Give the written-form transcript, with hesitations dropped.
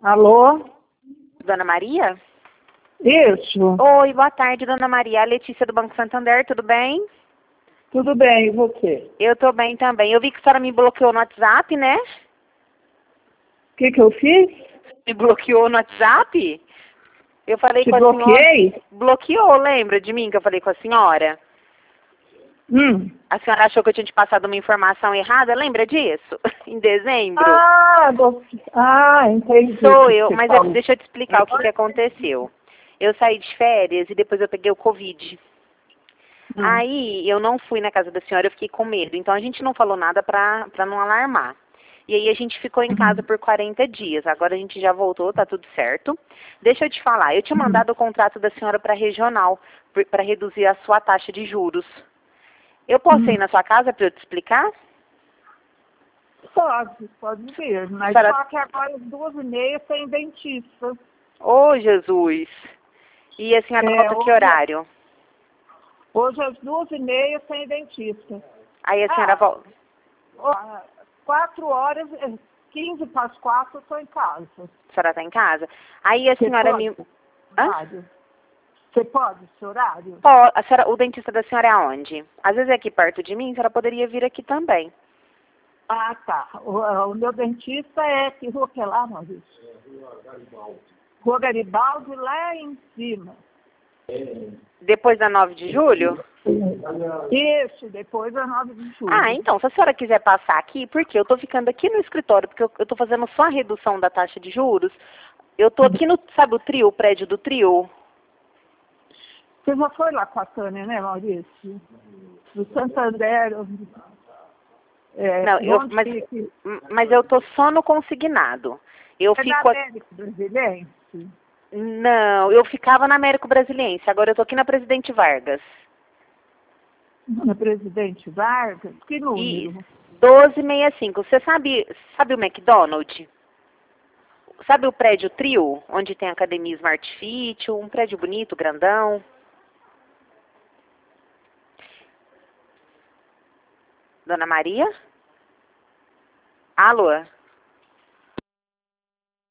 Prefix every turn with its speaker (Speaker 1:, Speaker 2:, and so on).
Speaker 1: Alô?
Speaker 2: Dona Maria?
Speaker 1: Isso.
Speaker 2: Oi, boa tarde, Dona Maria. A Letícia do Banco Santander, tudo bem?
Speaker 1: Tudo bem, e você?
Speaker 2: Eu tô bem também. Eu vi que a senhora me bloqueou no WhatsApp, né?
Speaker 1: O que eu fiz?
Speaker 2: Me bloqueou no WhatsApp? Eu falei
Speaker 1: Te
Speaker 2: com a senhora.
Speaker 1: bloqueei?
Speaker 2: Bloqueou, lembra de mim que eu falei com a senhora? A senhora achou que eu tinha te passado uma informação errada? Lembra disso? Em dezembro?
Speaker 1: Entendi.
Speaker 2: Sou
Speaker 1: o que
Speaker 2: eu,
Speaker 1: você
Speaker 2: mas
Speaker 1: falou.
Speaker 2: deixa eu te explicar o que aconteceu. Eu saí de férias e depois eu peguei o Covid. Aí eu não fui na casa da senhora, eu fiquei com medo. Então a gente não falou nada pra não alarmar. E aí a gente ficou em casa por 40 dias. Agora a gente já voltou, tá tudo certo. Deixa eu te falar, eu tinha mandado o contrato da senhora para regional, para reduzir a sua taxa de juros. Eu posso ir na sua casa para eu te explicar?
Speaker 1: Pode vir, mas
Speaker 2: Senhora...
Speaker 1: só que agora às 2h30 tem dentista.
Speaker 2: Ô, Jesus! E a senhora volta que horário?
Speaker 1: Hoje às 2h30 tem dentista.
Speaker 2: Aí a senhora volta.
Speaker 1: 4h, 15 para as 4 eu estou em casa.
Speaker 2: A senhora está em casa? Aí a senhora me...
Speaker 1: Hã? Você pode esse horário?
Speaker 2: O dentista da senhora é aonde? Às vezes é aqui perto de mim, a senhora poderia vir aqui também.
Speaker 1: Ah, tá. O meu dentista é que rua que é lá, Maurício? Rua Garibaldi, lá em cima.
Speaker 2: Depois da 9 de julho?
Speaker 1: Isso, depois da 9 de julho.
Speaker 2: Ah, então, se a senhora quiser passar aqui, porque eu tô ficando aqui no escritório, porque eu tô fazendo só a redução da taxa de juros. Eu tô aqui no, sabe o trio, o prédio do trio?
Speaker 1: Você já foi lá com a Tânia, né, Maurício? No Santander.
Speaker 2: Não, mas eu tô só no consignado. Eu fico
Speaker 1: na Américo Brasiliense?
Speaker 2: Não, eu ficava na Américo Brasiliense, agora eu tô aqui na Presidente Vargas.
Speaker 1: Na Presidente Vargas? Que número?
Speaker 2: 1265. Você sabe o McDonald's? Sabe o prédio Trio, onde tem a Academia Smart Fit, um prédio bonito, grandão? Dona Maria? Alô?